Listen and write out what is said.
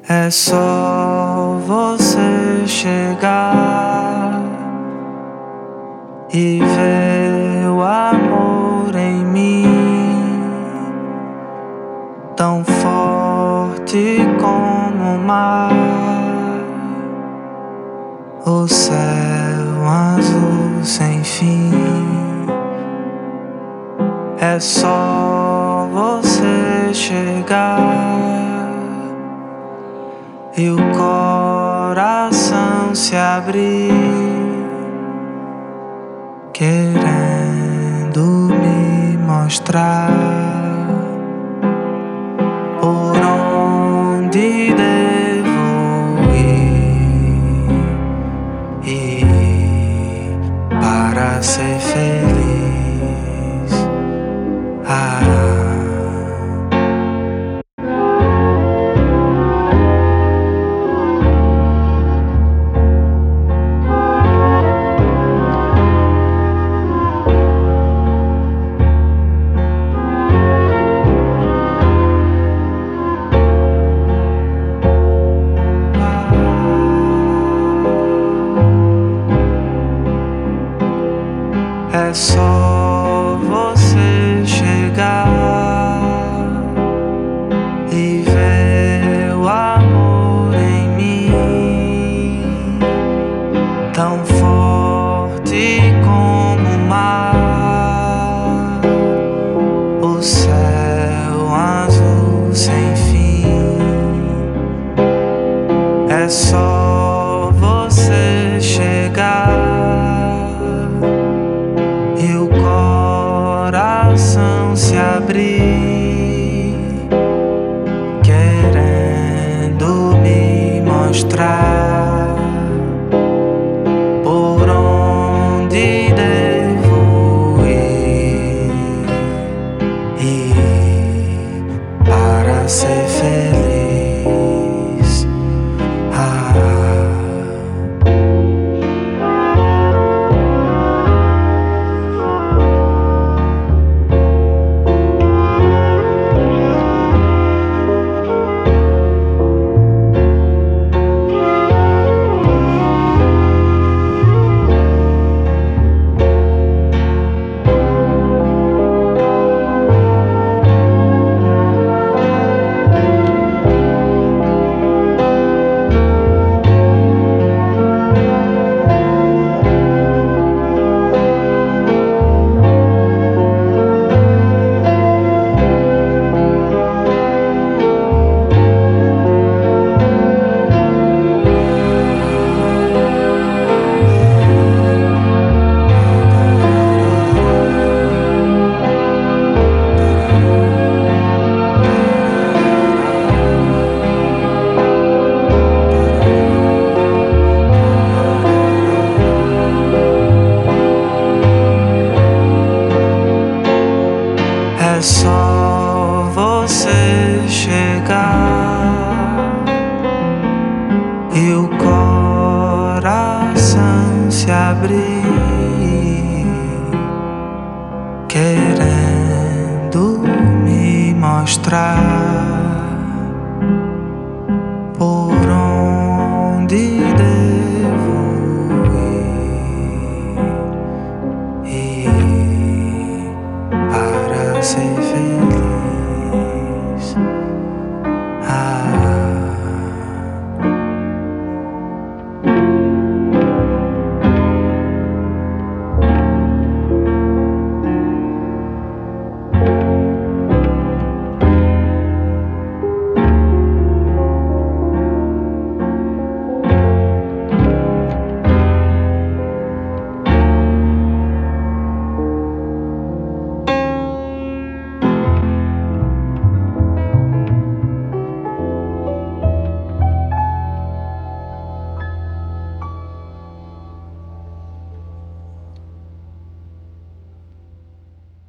É só você chegar e ver o amor em mim, tão forte como o mar, o céu azul sem fim. É só você chegar e o coração se abrir, querendo me mostrar por onde devo ir para ser feliz. É só você chegar e ver o amor em mim, tão forte como o mar, o céu azul sem fim. É só você chegar e o coração se abrir, querendo me mostrar por onde devo ir para ser feliz. É só você chegar e o coração se abrir, querendo me mostrar por onde devo ir para ser feliz.